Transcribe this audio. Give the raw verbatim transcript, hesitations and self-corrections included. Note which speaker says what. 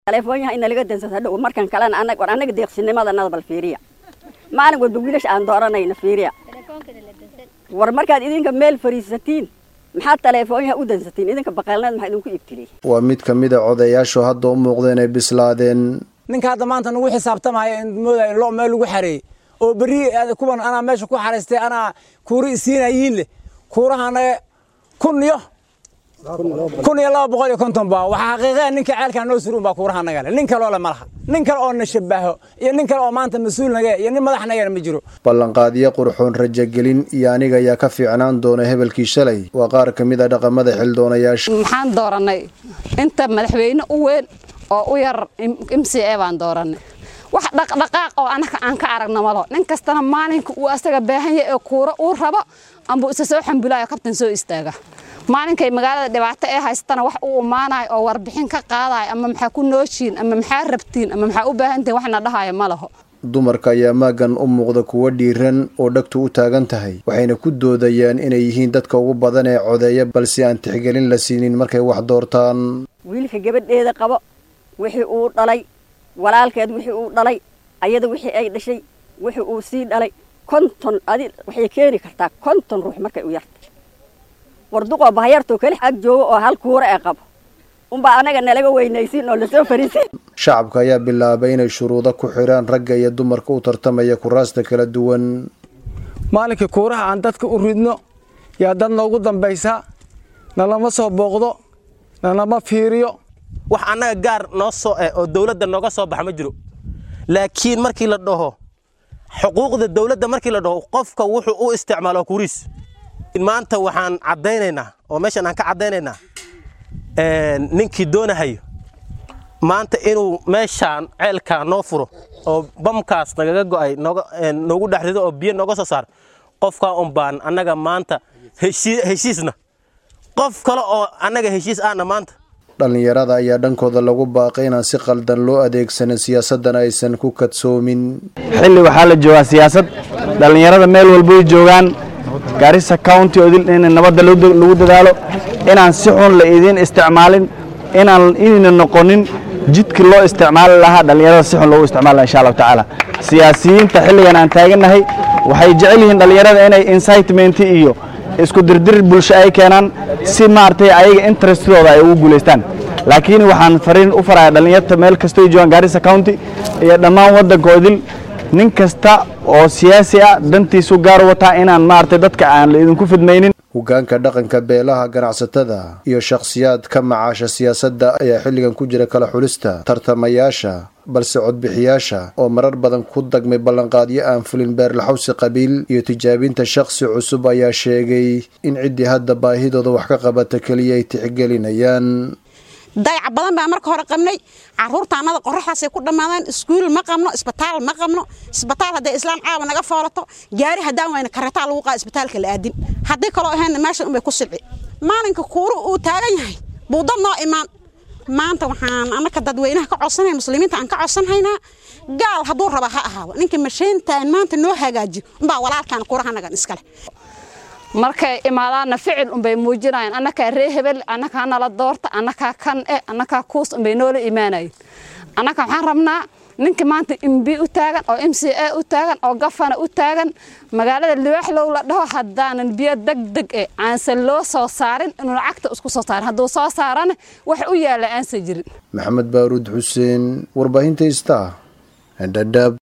Speaker 1: telefoonyaha in laga dansan hadhow markan kalena anaga war anaga deeqsinimada nadbal fiiriya maalin walba wiilash aan dooranayna fiiriya war markaad idinka meel fariisatiin maxaa telefoonyaha u dansatiin idinka baqalnad maxaa idinku ibtilay
Speaker 2: waa mid kamid ah odayaashu hadda u muuqdeen ay bislaadeen
Speaker 3: ninka hadda maanta nagu xisaabtamaya in mooday in loo meel ugu xareey oo bari kuban ana meesha ku xareystay ana kuuri siinayeen le kuurahana kunniyo kunniyo laba boqol iyo konton baa waxa xaqiiqada ninka ceelka noo suruun baa kuuraha naga leh nin kale oo la malaha nin kale oo nashabaho iyo nin kale oo maanta mas'uul naga iyo nin madax naga ma jiro
Speaker 2: ballan qaadiye qurxoon rajo gelin iyo aniga ayaa ka fiicnaan doona hebelkii shalay waa qaar kamid ah dhaqamada xildoonayaasha
Speaker 4: maxaan dooranay inta madaxweyne u weyn oo u yar M C A baan dooranay wax dhaqdhaqaaq oo anaka aan ka aragno malo nin kastana maalinka uu asaga baahan yahay ee kuura uu rabo amba isa soo xambulaayo kabtan soo istaaga maalinkay magaalada dhibaato ee haystana wax uu umaanay oo warbixin ka qaaday ama maxaa ku nooshiin ama maxaa rabtiin ama maxaa u baahantahay waxna dhahayo ma laho
Speaker 2: dumarka ayaa maagan u muuqda kuwa dhiiran oo dhagtu u taagan tahay waxayna ku doodayaan inay yihiin dadka ugu badan ee codeeya balse aan tixgelin la siinin markay wax doortaan
Speaker 1: wiilka gabadheeda qabo wixii uu dhalay walaalkeed wixii uu dhalay ayada wixii ay dhashay wixii uu sii dhalay konton adi waxay keeni kartaa konton ruux markay u yartay warduqo bahayarto kale xaq joogo oo hal kuura ay qabo umba anaga nalaga weynaysiin oo la soo fariisin
Speaker 2: shacabka ayaa bilaabay inay shuruudo ku xiraan ragga iyo dumarka u tartamaya kuraasta kala duwan
Speaker 3: maalinka kuuraha aan dadka u ridno yaa dad noogu dambaysa nalama soo booqdo nalama fiiriyo
Speaker 5: wax anaga gaar noo soo eh oo dawladda nooga soo baxa ma jiro laakiin markii la dhaho xuquuqda dawladda markii la dhaho qofka wuxuu u isticmaalo kuriis maanta waxaan cadeynaynaa oo meeshan aan ka cadeynaynaa een ninkii doonahay maanta inuu meeshan ceelka noo furo oo bamkaas nagaga go'ay nooga noogu dhaxrido oo biyo nooga soo saar qofka un baan anaga maanta heshiisna qof kale oo anaga heshiis aana maanta
Speaker 2: dhalinyarada ayaa dhankooda lagu baaqay inaan si qaldan loo adeegsanin siyaasadana aysan ku kadsoomin
Speaker 6: xilli waxaa la joogaa siyaasad dhalinyarada meel walba ay joogaan Garissa County oo in nabadda lagu dadaalo inaan si xun la idin isticmaalin inaan inayna noqonin jidkii loo isticmaali lahaa dhalinyarada si xun loo isticmaalo insha Allah taala siyaasiyiinta xilligan aan taaganahay waxay jecel yihiin dhalinyarada inay incitement iyo isku dirdir bulsho ay keenaan si maartay ayaga interestooda ay ugu guuleystaan laakiin waxaan fariin u farayaa dhalinyarada meel kasta oo joogan Garissa County iyo dhammaan waddankoodil nin kasta oo siyaasi ah dantiisu gaar wata inaan maartay dadka aan la idinku fidmaynin
Speaker 2: hogaanka dhaqanka beelaha ganacsatada iyo shakhsiyaad ka macaasha siyaasadda ayaa xilligan ku jira kala xulista tartamayaasha balse codbixiyaasha oo marar badan ku dagmay ballanqaadyo aan fulin beer la xawsi qabiil iyo tijaabinta shakhsi cusub ayaa sheegay in ciddii hadda baahidooda wax ka qabata kaliya ay tixgelinayaan
Speaker 7: dayac badan baa marka hore qabnay caruurtaanada qorraxaas ay ku dhamaadaan iskuul ma qabno isbitaal ma qabno isbitaal haday islaan caawa naga foolato gaari hadaan wayna karata lagu qaa isbitaalka la aadin haday kale ahayn meeshan umay ku silci maalinka kuuru uu taagan yahay buudan noo imaan maanta waxaan anaka dadweynaha ka codsanay muslimiinta aan ka codsanayna gaal haduu raba ha ahaado ninka masheyntaan maanta noo hagaaji umba walaalkan kuuraha naga iskale
Speaker 4: markay imaadaan ficil um bay muujinayaan anaka ree hebel anaka nala doorta anaka kan ee anaka kuus um bay noola iimaanayeen anaka waxaan rabnaa ninka maanta M B u taagan oo M C A u taagan oo gafana u taagan magaalada Liwaxlow la dhaho hadaanan biyo degdeg ee aan se loo soo saarin inuu lacagta isku soo saarin haduu soo saarana wax u yaala aan sa jirin
Speaker 2: Maxamed Baaruud Xuseen warbaahinta Star Handadab